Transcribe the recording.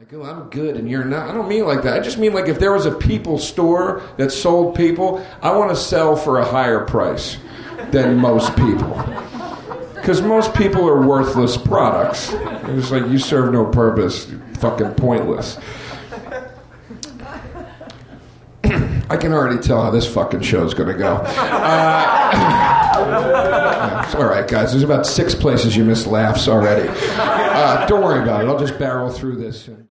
Like, oh, I'm good and you're not. I don't mean it like that. I just mean like if there was a people store that sold people, I want to sell for a higher price than most people. Because most people are worthless products. It's like, you serve no purpose. You're fucking pointless. I can already tell how this fucking show's going to go. It's all right, guys. There's about 6 places you missed laughs already. Don't worry about it. I'll just barrel through this.